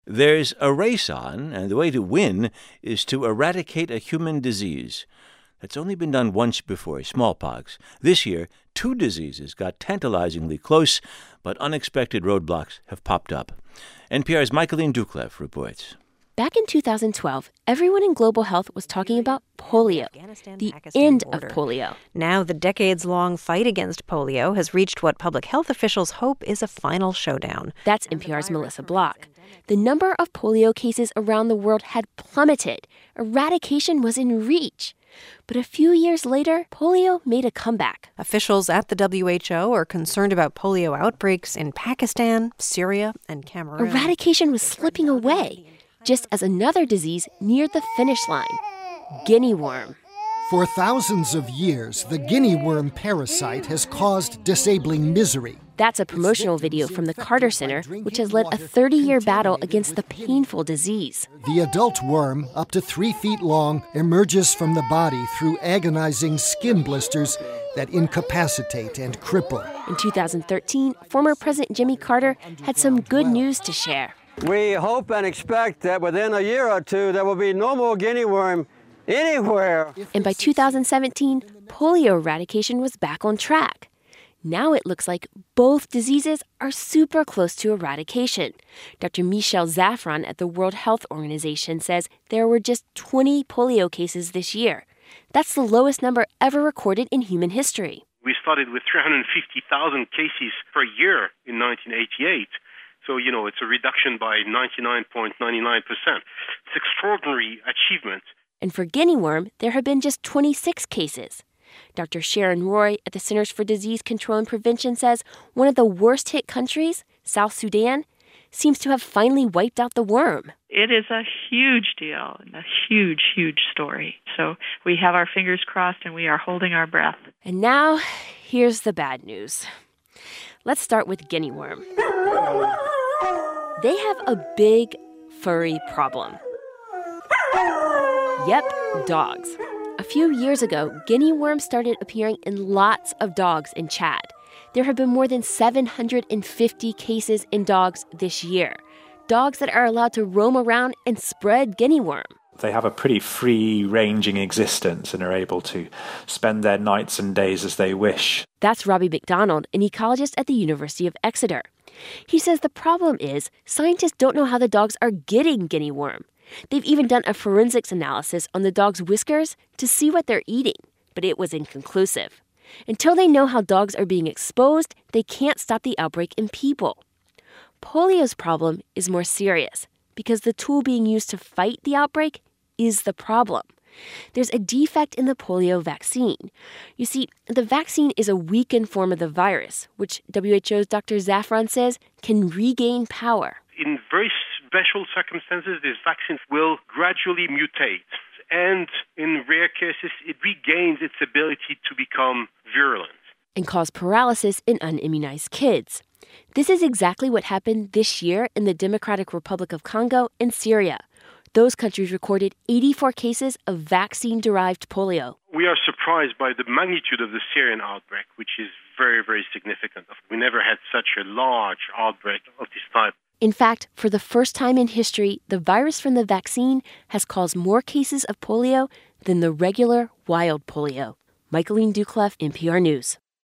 There's a race on, and the way to win is to eradicate a human disease. That's only been done once before, smallpox. This year, 2 diseases got tantalizingly close, but unexpected roadblocks have popped up. NPR's Michaeline Doucleff reports. Back in 2012, everyone in global health was talking about polio, the end of polio. Now the decades-long fight against polio has reached what public health officials hope is a final showdown. That's NPR's Melissa Block. The number of polio cases around the world had plummeted. Eradication was in reach. But a few years later, polio made a comeback. Officials at the WHO are concerned about polio outbreaks in Pakistan, Syria, and Cameroon. Eradication was slipping away, just as another disease neared the finish line, guinea worm. For thousands of years, the guinea worm parasite has caused disabling misery. That's a promotional video from the Carter Center, which has led a 30-year battle against the painful disease. The adult worm, up to 3 feet long, emerges from the body through agonizing skin blisters that incapacitate and cripple. In 2013, former President Jimmy Carter had some good news to share. We hope and expect that within a year or two, there will be no more guinea worm anywhere. And by 2017, polio eradication was back on track. Now it looks like both diseases are super close to eradication. Dr. Michel Zafran at the World Health Organization says there were just 20 polio cases this year. That's the lowest number ever recorded in human history. We started with 350,000 cases per year in 1988. So, it's a reduction by 99.99%. It's extraordinary achievement. And for guinea worm, there have been just 26 cases. Dr. Sharon Roy at the Centers for Disease Control and Prevention says one of the worst-hit countries, South Sudan, seems to have finally wiped out the worm. It is a huge deal, a huge, huge story. So we have our fingers crossed and we are holding our breath. And now, here's the bad news. Let's start with guinea worm. They have a big, furry problem. Yep, dogs. A few years ago, guinea worms started appearing in lots of dogs in Chad. There have been more than 750 cases in dogs this year. Dogs that are allowed to roam around and spread guinea worm. They have a pretty free-ranging existence and are able to spend their nights and days as they wish. That's Robbie McDonald, an ecologist at the University of Exeter. He says the problem is scientists don't know how the dogs are getting guinea worm. They've even done a forensics analysis on the dog's whiskers to see what they're eating, but it was inconclusive. Until they know how dogs are being exposed, they can't stop the outbreak in people. Polio's problem is more serious because the tool being used to fight the outbreak is the problem. There's a defect in the polio vaccine. You see, the vaccine is a weakened form of the virus, which WHO's Dr. Zafran says can regain power. In very special circumstances, these vaccines will gradually mutate. And in rare cases, it regains its ability to become virulent. And cause paralysis in unimmunized kids. This is exactly what happened this year in the Democratic Republic of Congo and Syria. Those countries recorded 84 cases of vaccine-derived polio. We are surprised by the magnitude of the Syrian outbreak, which is very, very significant. We never had such a large outbreak of this type. In fact, for the first time in history, the virus from the vaccine has caused more cases of polio than the regular wild polio. Michaeline Doucleff, NPR News.